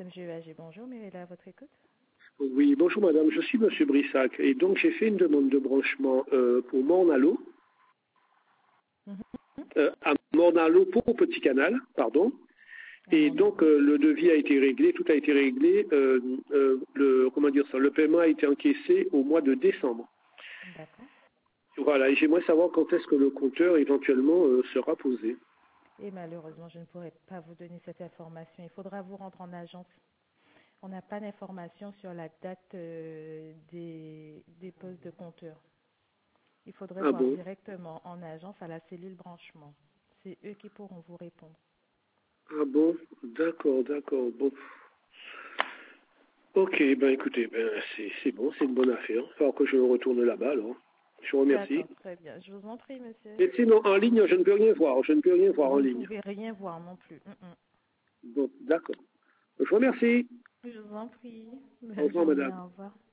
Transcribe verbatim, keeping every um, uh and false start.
S M G E A G, bonjour, Mirella, à votre écoute. Oui, bonjour madame, je suis monsieur Brissac et donc j'ai fait une demande de branchement euh, pour Morne-à-l'eau, Mhm. euh, à Morne-à-l'eau pour Petit Canal, pardon. À Et Morne-à-l'eau. donc euh, le devis a été réglé, tout a été réglé, euh, euh, le, comment dire ça, le paiement a été encaissé au mois de décembre. D'accord. Voilà, et j'aimerais savoir quand est-ce que le compteur éventuellement euh, sera posé. Et malheureusement, je ne pourrai pas vous donner cette information. Il faudra vous rendre en agence. On n'a pas d'informations sur la date euh, des, des postes de compteur. Il faudrait Ah voir bon? directement en agence à la cellule branchement. C'est eux qui pourront vous répondre. Ah bon? D'accord, d'accord, bon. Ok, ben écoutez, ben c'est c'est bon, c'est une bonne affaire. Il va falloir que je retourne là-bas alors. Je vous remercie. D'accord, très bien. Je vous en prie, monsieur. Et sinon, en ligne, je ne peux rien voir. Je ne peux rien voir en Vous ne ligne. pouvez rien voir non plus. Mm, mm. Bon, d'accord. Je vous remercie. Je vous en prie. Au Bonne revoir, journée, madame. au revoir.